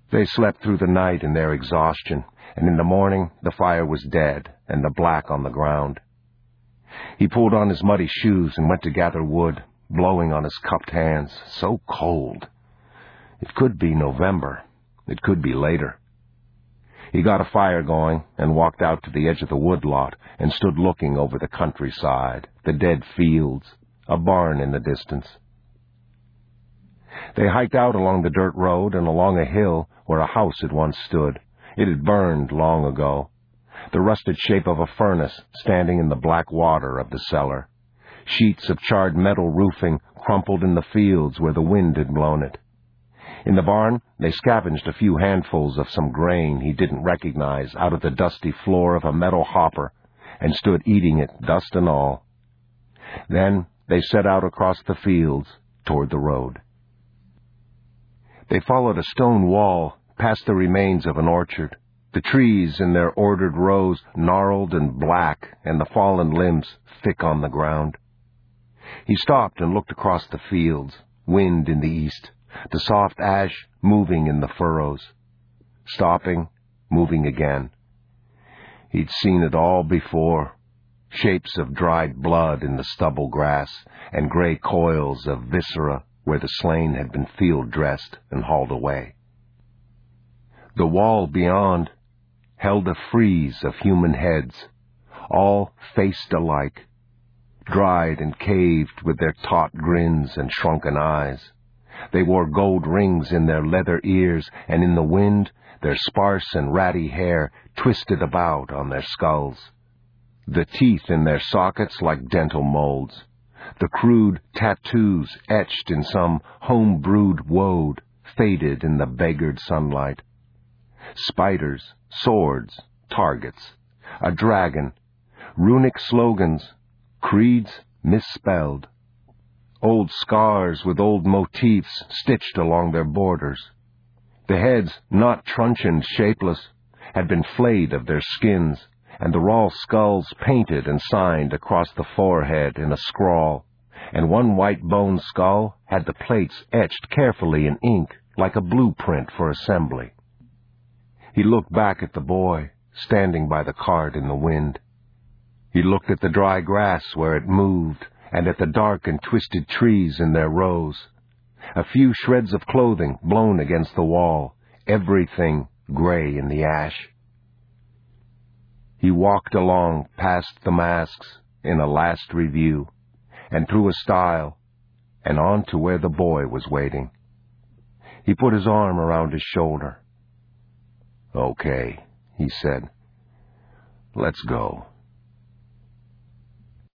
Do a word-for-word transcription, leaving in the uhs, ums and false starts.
They slept through the night in their exhaustion, and in the morning the fire was dead and the black on the ground. He pulled on his muddy shoes and went to gather wood, blowing on his cupped hands, so cold. It could be November. It could be later. He got a fire going and walked out to the edge of the woodlot and stood looking over the countryside, the dead fields, a barn in the distance. They hiked out along the dirt road and along a hill where a house had once stood. It had burned long ago, the rusted shape of a furnace standing in the black water of the cellar. Sheets of charred metal roofing crumpled in the fields where the wind had blown it. In the barn, they scavenged a few handfuls of some grain he didn't recognize out of the dusty floor of a metal hopper and stood eating it, dust and all. Then they set out across the fields toward the road. They followed a stone wall past the remains of an orchard, the trees in their ordered rows gnarled and black and the fallen limbs thick on the ground. He stopped and looked across the fields, wind in the east, the soft ash moving in the furrows. Stopping, moving again. He'd seen it all before. Shapes of dried blood in the stubble grass and gray coils of viscera where the slain had been field-dressed and hauled away. The wall beyond held a frieze of human heads, all faced alike, dried and caved with their taut grins and shrunken eyes. They wore gold rings in their leather ears, and in the wind their sparse and ratty hair twisted about on their skulls. The teeth in their sockets like dental molds. The crude tattoos etched in some home-brewed woad faded in the beggared sunlight. Spiders, swords, targets, a dragon, runic slogans, creeds misspelled. Old scars with old motifs stitched along their borders. The heads, not truncheoned shapeless, had been flayed of their skins, and the raw skulls painted and signed across the forehead in a scrawl, and one white bone skull had the plates etched carefully in ink like a blueprint for assembly. He looked back at the boy, standing by the cart in the wind. He looked at the dry grass where it moved, and at the dark and twisted trees in their rows. A few shreds of clothing blown against the wall, everything gray in the ash. He walked along past the masks in a last review, and through a stile, and on to where the boy was waiting. He put his arm around his shoulder. "Okay," he said. "Let's go."